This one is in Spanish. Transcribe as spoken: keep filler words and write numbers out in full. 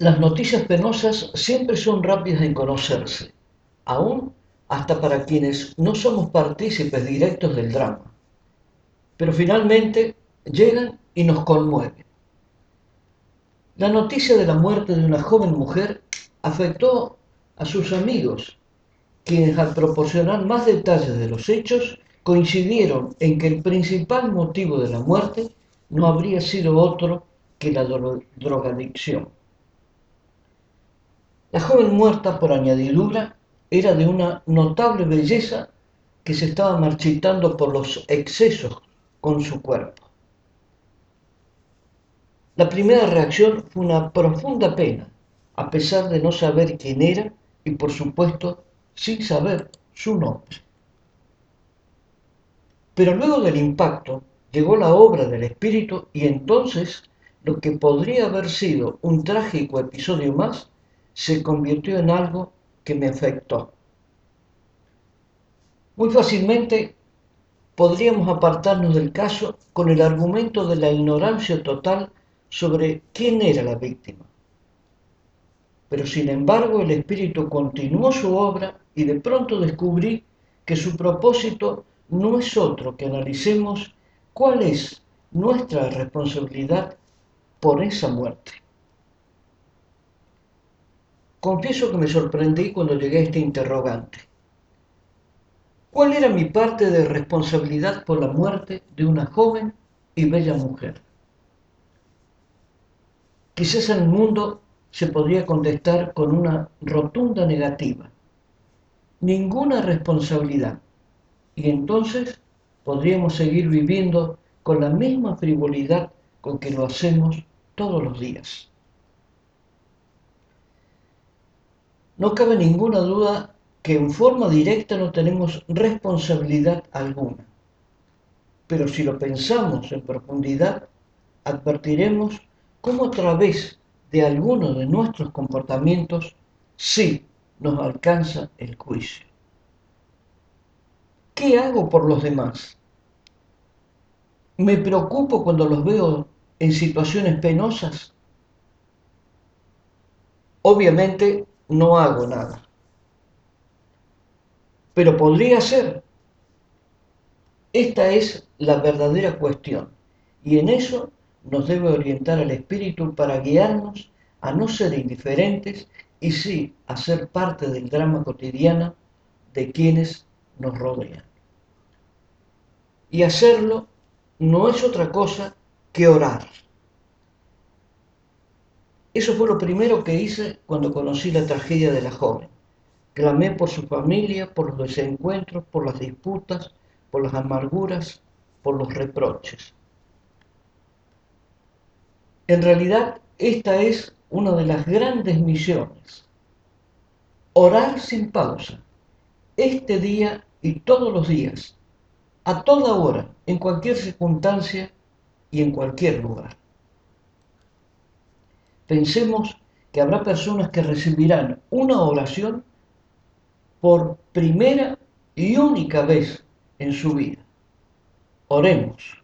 Las noticias penosas siempre son rápidas en conocerse, aún hasta para quienes no somos partícipes directos del drama, pero finalmente llegan y nos conmueven. La noticia de la muerte de una joven mujer afectó a sus amigos, quienes al proporcionar más detalles de los hechos coincidieron en que el principal motivo de la muerte no habría sido otro que la dro- drogadicción. La joven muerta por añadidura era de una notable belleza que se estaba marchitando por los excesos con su cuerpo. La primera reacción fue una profunda pena, a pesar de no saber quién era y por supuesto sin saber su nombre. Pero luego del impacto llegó la obra del espíritu y entonces lo que podría haber sido un trágico episodio más se convirtió en algo que me afectó. Muy fácilmente podríamos apartarnos del caso con el argumento de la ignorancia total sobre quién era la víctima. Pero sin embargo el espíritu continuó su obra y de pronto descubrí que su propósito no es otro que analicemos cuál es nuestra responsabilidad por esa muerte. Confieso que me sorprendí cuando llegué a este interrogante. ¿Cuál era mi parte de responsabilidad por la muerte de una joven y bella mujer? Quizás en el mundo se podría contestar con una rotunda negativa. Ninguna responsabilidad. Y entonces podríamos seguir viviendo con la misma frivolidad con que lo hacemos todos los días. No cabe ninguna duda que en forma directa no tenemos responsabilidad alguna. Pero si lo pensamos en profundidad, advertiremos cómo a través de algunos de nuestros comportamientos sí nos alcanza el juicio. ¿Qué hago por los demás? ¿Me preocupo cuando los veo en situaciones penosas? Obviamente no hago nada, pero podría ser. Esta es la verdadera cuestión y en eso nos debe orientar el espíritu para guiarnos a no ser indiferentes y sí a ser parte del drama cotidiano de quienes nos rodean. Y hacerlo no es otra cosa que orar. Eso fue lo primero que hice cuando conocí la tragedia de la joven. Clamé por su familia, por los desencuentros, por las disputas, por las amarguras, por los reproches. En realidad, esta es una de las grandes misiones. Orar sin pausa, este día y todos los días, a toda hora, en cualquier circunstancia y en cualquier lugar. Pensemos que habrá personas que recibirán una oración por primera y única vez en su vida. Oremos.